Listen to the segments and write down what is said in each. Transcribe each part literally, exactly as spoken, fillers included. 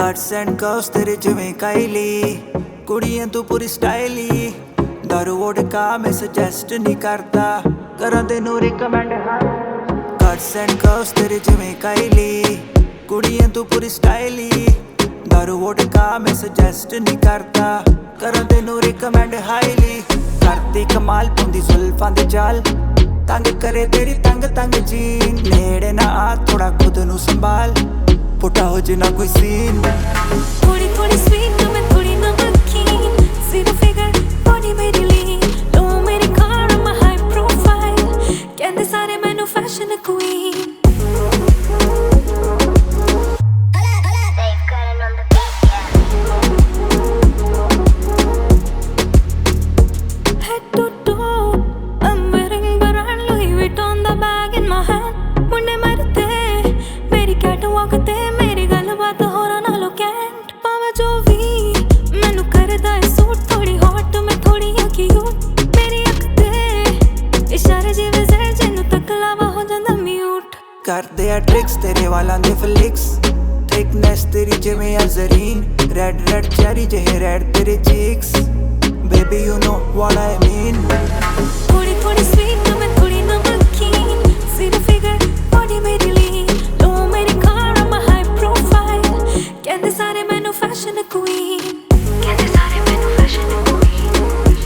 cuts and curves तेरे जिवें काइली कुड़ियां तू पूरी स्टाइली दारू वोडका मैं सजेस्ट नहीं करता करा तेनू रिकमेंड कट्स एंड कर्व्स तेरे जिवें काइली कुड़ियां तू पूरी स्टाइली दारू वोडका मैं सजेस्ट नहीं करता करा तेनू रिकमेंड हाईली करती कमाल पुंदी जुल्फां दे जाल तंग करे तेरी तंग तंग जीन नेड़े ना आ थोड़ा खुद नू संभाल पुटा हो जे ना कोई सीन थोड़ी थोड़ी स्वीट मैं थोड़ी नमकीन जीरो फिगर बॉडी मेरी लीन लो मेरी कार मैं हाई प्रोफाइल कहंदे सारे मैनू fashion queen head to toe I'm wearing brand Louis Vuitton the bag in my hand मुंडे मरते मेरी कैटवॉक ते मेरी गलबात होरां नालों कैंट पावे जो भी मैनू करदा है सूट थोड़ी हॉट मैं थोड़ी क्यूट मेरी अख ते इशारे जिवें ज़हर जिन्नू तक लावा हो जांदा म्यूट करदे आ ट्रिक्स तेरे वालां दे फ्लिक्स थिकनेस तेरी जिवें अज़रीन रेड रेड चेरी जेहे रेड तेरे cheeks baby you know what I mean थोड़ी थोड़ी स्वीट मैं थोड़ी नमकीन जीरो फिगर बॉडी मेरी लीन लो मेरी कार मैं हाई प्रोफाइल कहंदे सारे मैनू फैशन क्वीन कहंदे सारे मैनू फैशन क्वीन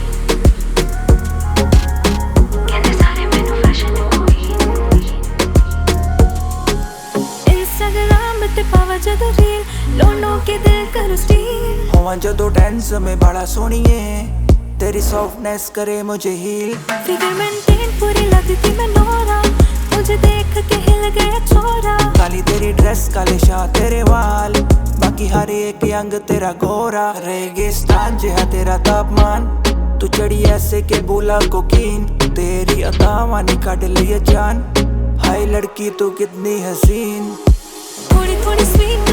कहंदे सारे मैनू फैशन क्वीन इंस्टाग्राम ते पावा जदों रील लोंडों के दिल करो स्टील होवां जदों टेंस में बड़ा सोहणीए तेरी सॉफ्टनेस करे मुझे हील फिगर मेंटेन पूरी लगती मैं नोरा मुझे देख के हिल गया छोरा काली तेरी ड्रेस काले शाह तेरे वाल बाकी हर एक अंग तेरा गोरा रेगिस्तान जिहा तेरा तापमान तू चढ़ी ऐसे के बोला कोकीन तेरी अदावां ने काट लिया जान हाय लड़की तू कितनी हसीन थोड़ी थोड़ी स्वीट